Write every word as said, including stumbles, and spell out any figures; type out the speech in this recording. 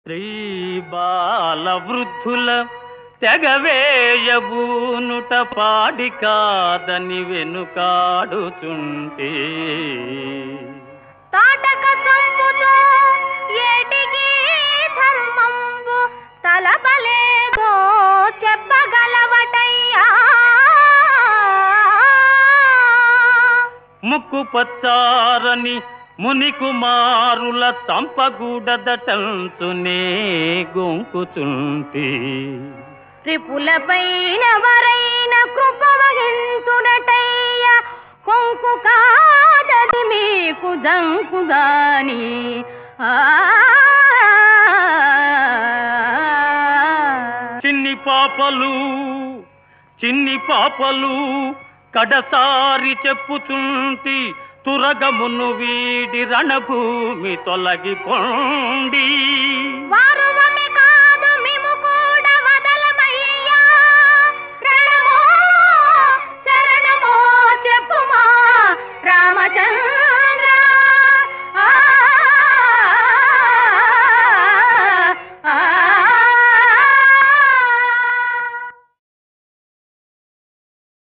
స్త్రీ బాల వృద్ధుల తెగవేయబూనుట పాడి కాదని వెనుకాడుచుంటే తాటక సంపుతో ఏటికి ధర్మంబు తలపలేదో చెప్పగలవటయ్యా. ముక్కు పచ్చారని మునికుమారుల తంపగూడదటంచునే గొంకుచుంటి త్రిపులపైన వరైన కృప వహించునటయ్య. కొంకు కాదది మీకు దంకుదాని. చిన్ని పాపలు చిన్ని పాపలు కడసారి చెప్పుచుంటి తురగమును వీడి రణభూమి తొలగిపోండి.